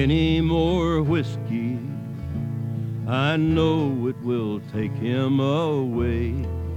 any more whiskey. I know it will take him away.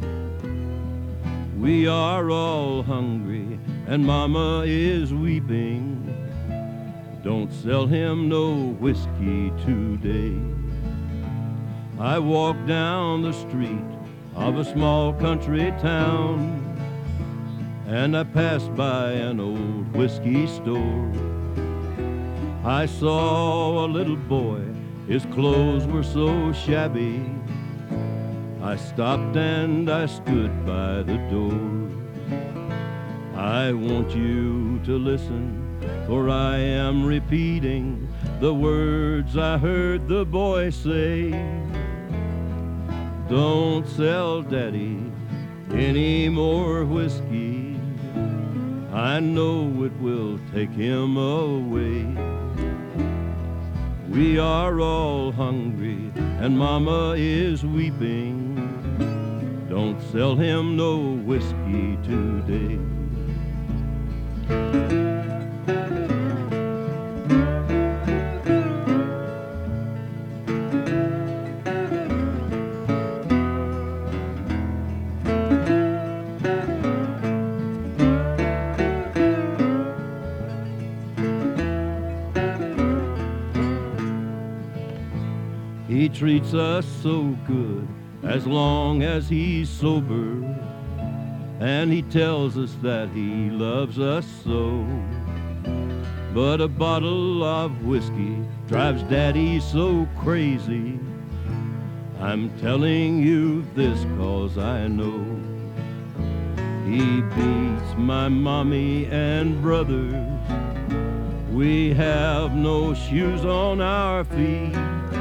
We are all hungry and Mama is weeping. Don't sell him no whiskey today. I walk down the street of a small country town, and I passed by an old whiskey store. I saw a little boy, his clothes were so shabby. I stopped and I stood by the door. I want you to listen, for I am repeating the words I heard the boy say. Don't sell Daddy any more whiskey. I know it will take him away. We are all hungry and Mama is weeping. Don't sell him no whiskey today. He treats us so good as long as he's sober, and he tells us that he loves us so. But a bottle of whiskey drives Daddy so crazy. I'm telling you this 'cause I know he beats my mommy and brothers. We have no shoes on our feet.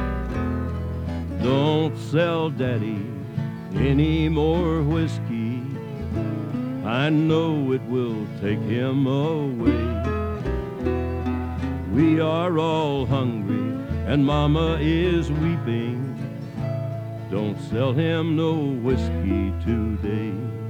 Don't sell Daddy any more whiskey. I know it will take him away. We are all hungry and Mama is weeping. Don't sell him no whiskey today.